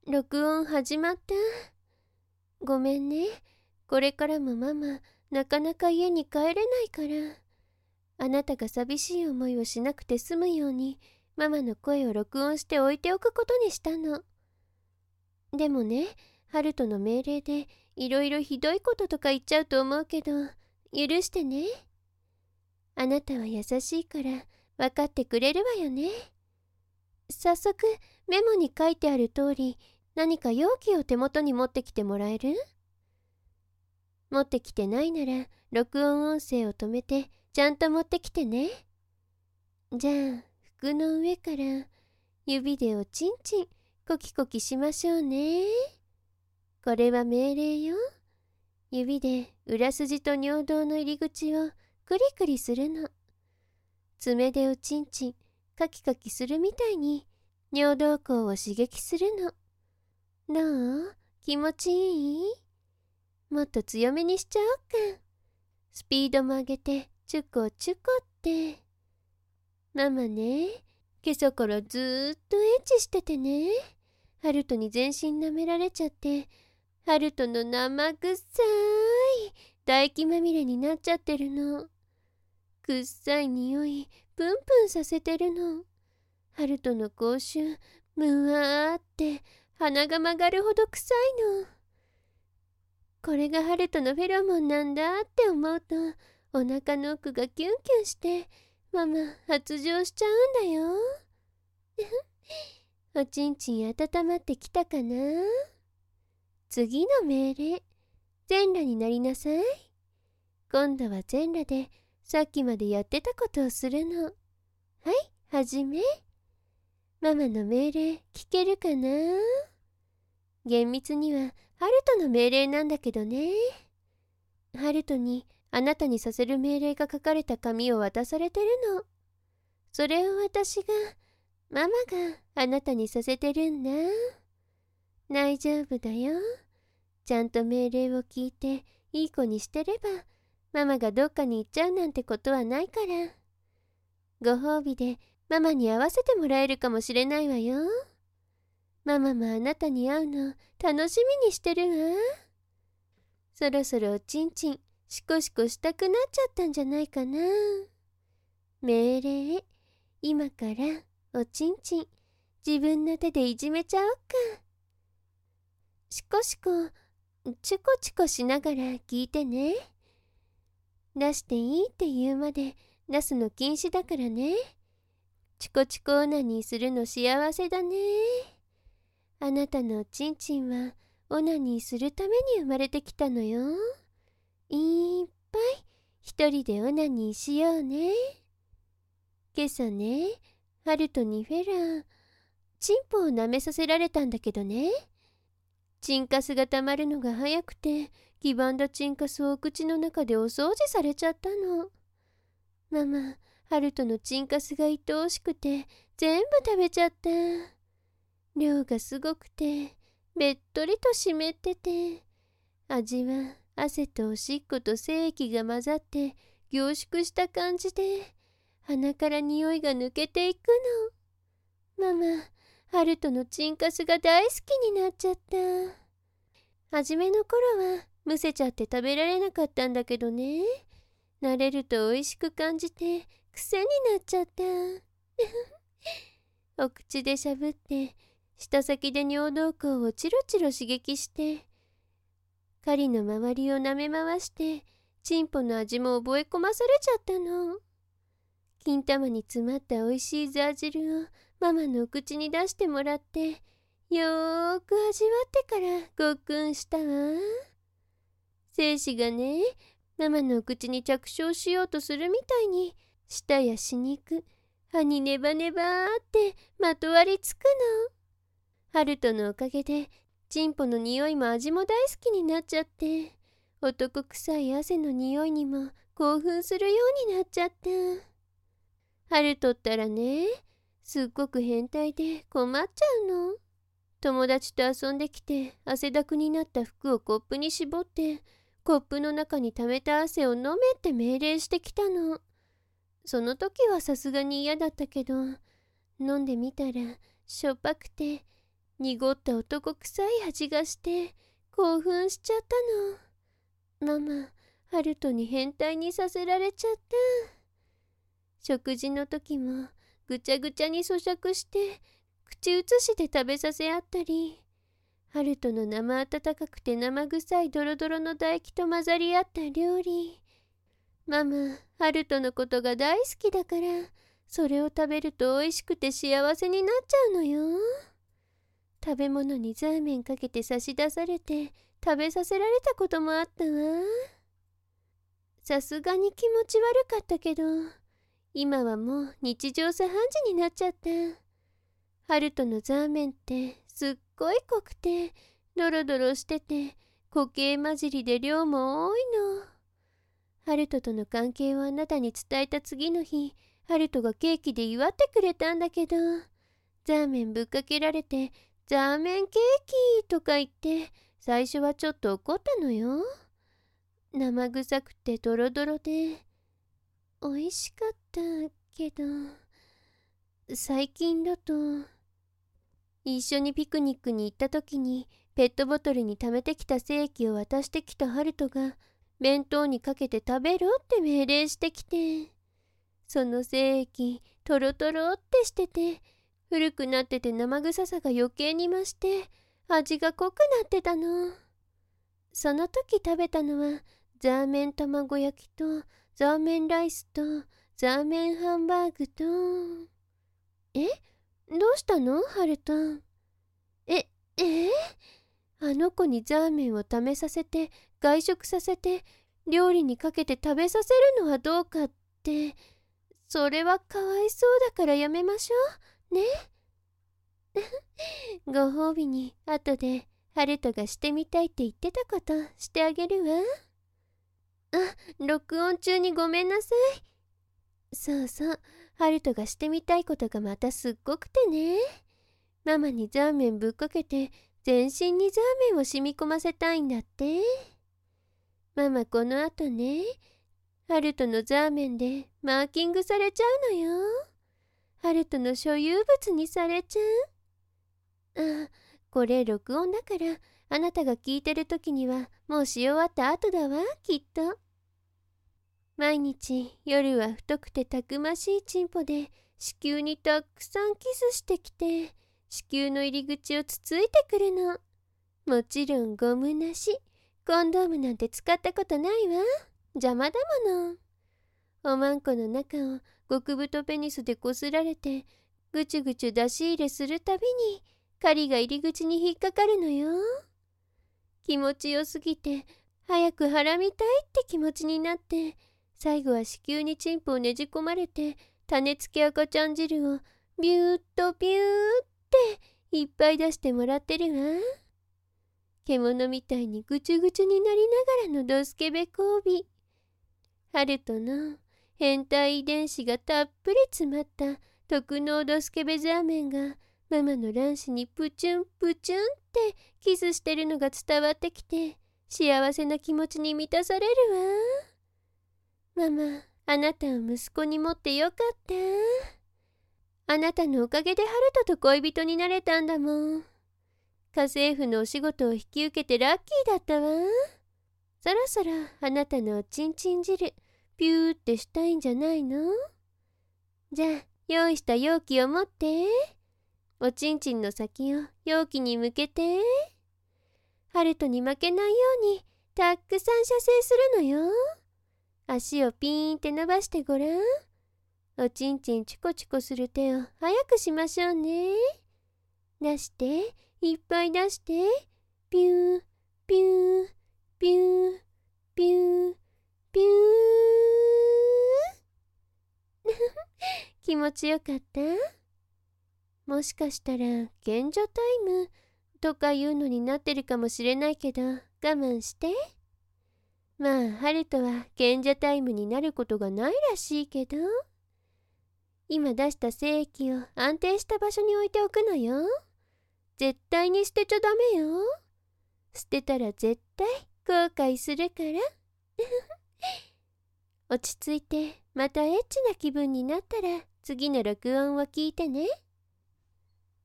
録音始まった。ごめんね。これからもママ、なかなか家に帰れないから。あなたが寂しい思いをしなくて済むように、ママの声を録音して置いておくことにしたの。でもね、ハルトの命令でいろいろひどいこととか言っちゃうと思うけど、許してね。あなたは優しいから分かってくれるわよね。早速、メモに書いてある通り、何か容器を手元に持ってきてもらえる？持ってきてないなら、録音音声を止めて、ちゃんと持ってきてね。じゃあ、服の上から、指でおちんちん、コキコキしましょうね。これは命令よ。指で裏筋と尿道の入り口をクリクリするの。爪でおちんちん、カキカキするみたいに、尿道口を刺激するの。どう？気持ちいい？もっと強めにしちゃおうか。スピードも上げて、チュコチュコって。ママね、今朝からずーっとエッチしててね。ハルトに全身舐められちゃって、ハルトの生臭い唾液まみれになっちゃってるの。くっさい匂い、プンプンさせてるの。ハルトの口臭、むわーって鼻が曲がるほど臭いの。これがハルトのフェロモンなんだって思うと、お腹の奥がキュンキュンして、ママ発情しちゃうんだよ。おちんちん温まってきたかな？次の命令、全裸になりなさい。今度は全裸でさっきまでやってたことをするの。はい、はじめ。ママの命令聞けるかな？厳密にはハルトの命令なんだけどね。ハルトにあなたにさせる命令が書かれた紙を渡されてるの。それを私が、ママがあなたにさせてるんだ。大丈夫だよ。ちゃんと命令を聞いていい子にしてれば、ママがどっかに行っちゃうなんてことはないから。ご褒美でママに会わせてもらえるかもしれないわよ。ママもあなたに会うの楽しみにしてるわ。そろそろおちんちんシコシコしたくなっちゃったんじゃないかな。命令、今からおちんちん自分の手でいじめちゃおうか。シコシコチュコチュコしながら聞いてね。出していいって言うまで出すの禁止だからね。チコチコオナニーするの幸せだね。あなたのおちんちんはオナニーするために生まれてきたのよ。いっぱい一人でオナニーしようね。今朝ね、ハルトにフェラー、チンポを舐めさせられたんだけどね。チンカスがたまるのが早くて、黄ばんだチンカスをお口の中でお掃除されちゃったの。ママ、ハルトのチンカスが愛おしくて、全部食べちゃった。量がすごくて、べっとりと湿ってて、味は汗とおしっこと精液が混ざって凝縮した感じで、鼻から匂いが抜けていくの。ママ、ハルトのチンカスが大好きになっちゃった。はじめの頃はむせちゃって食べられなかったんだけどね。慣れると美味しく感じて癖になっちゃった。お口でしゃぶって舌先で尿道口をチロチロ刺激して、狩りの周りを舐め回してチンポの味も覚え込まされちゃったの。金玉に詰まった美味しいザー汁をママのお口に出してもらって、よーく味わってからごっくんしたわ。精子がね、ママのお口に着床しようとするみたいに、舌や歯肉、歯にネバネバーってまとわりつくの。ハルトのおかげで、チンポの匂いも味も大好きになっちゃって、男臭い汗の匂いにも興奮するようになっちゃった。ハルトったらね、すっごく変態で困っちゃうの。友達と遊んできて汗だくになった服をコップに絞って、コップの中に溜めた汗を飲めって命令してきたの。その時はさすがに嫌だったけど、飲んでみたらしょっぱくて、 濁った男臭い味がして興奮しちゃったの。ママ、ハルトに変態にさせられちゃった。食事の時もぐちゃぐちゃに咀嚼して口移しで食べさせ合ったり、ハルトの生温かくて生臭いドロドロの唾液と混ざり合った料理。ママ、ハルトのことが大好きだから、それを食べると美味しくて幸せになっちゃうのよ。食べ物にザーメンかけて差し出されて食べさせられたこともあったわ。さすがに気持ち悪かったけど、今はもう日常茶飯事になっちゃった。ハルトのザーメンってすっごい濃くてドロドロしてて固形混じりで量も多いの。ハルトとの関係をあなたに伝えた次の日、ハルトがケーキで祝ってくれたんだけど、ザーメンぶっかけられてザーメンケーキとか言って最初はちょっと怒ったのよ。生臭くてドロドロで美味しかったけど、最近だと一緒にピクニックに行った時にペットボトルに溜めてきた精液を渡してきたハルトが弁当にかけて食べろって命令してきて、その精液トロトロってしてて古くなってて生臭さが余計に増して味が濃くなってたの。その時食べたのはザーメン卵焼きとザーメンライスとザーメンハンバーグと。どうしたのハルト？あの子にザーメンを試めさせて外食させて料理にかけて食べさせるのはどうかって。それはかわいそうだからやめましょうね。ご褒美に後でハルトがしてみたいって言ってたことしてあげるわ。録音中にごめんなさい。そうそう、ハルトがしてみたいことがまたすっごくてね。ママにザーメンぶっかけて全身にザーメンを染み込ませたいんだって。ママこの後ね、ハルトのザーメンでマーキングされちゃうのよ。ハルトの所有物にされちゃう。これ録音だからあなたが聞いてる時にはもうし終わった後だわ、きっと。毎日夜は太くてたくましいチンポで子宮にたくさんキスしてきて子宮の入り口をつついてくるの。もちろんゴムなし。コンドームなんて使ったことないわ。邪魔だもの。おまんこの中を極太ペニスでこすられてぐちゅぐちゅ出し入れするたびに針が入り口に引っかかるのよ。気持ちよすぎて早くはらみたいって気持ちになって、最後は子宮にチンポをねじ込まれて種付け赤ちゃん汁をビューッとビューっていっぱい出してもらってるわ。獣みたいにぐちゅぐちゅになりながらのドスケベ交尾。ハルトの変態遺伝子がたっぷり詰まった特納ドスケベザーメンがママの卵子にプチュンプチュンってキスしてるのが伝わってきて幸せな気持ちに満たされるわ。ママ、あなたを息子に持ってよかった。あなたのおかげでハルトと恋人になれたんだもん。家政婦のお仕事を引き受けてラッキーだったわ。そろそろあなたのおちんちん汁ピューってしたいんじゃないの？じゃあ用意した容器を持って。おちんちんの先を容器に向けて。ハルトに負けないようにたくさん射精するのよ。足をピーンって伸ばしてごらん。おちんちんチコチコする手を早くしましょうね。出して、いっぱい出して。ピューピューピューピューピュー気持ちよかった？もしかしたら賢者タイムとかいうのになってるかもしれないけど我慢して。まあハルトは賢者タイムになることがないらしいけど、今出した精液を安定した場所に置いておくのよ。絶対に捨てちゃダメよ。捨てたら絶対後悔するから落ち着いてまたエッチな気分になったら次の録音を聞いてね。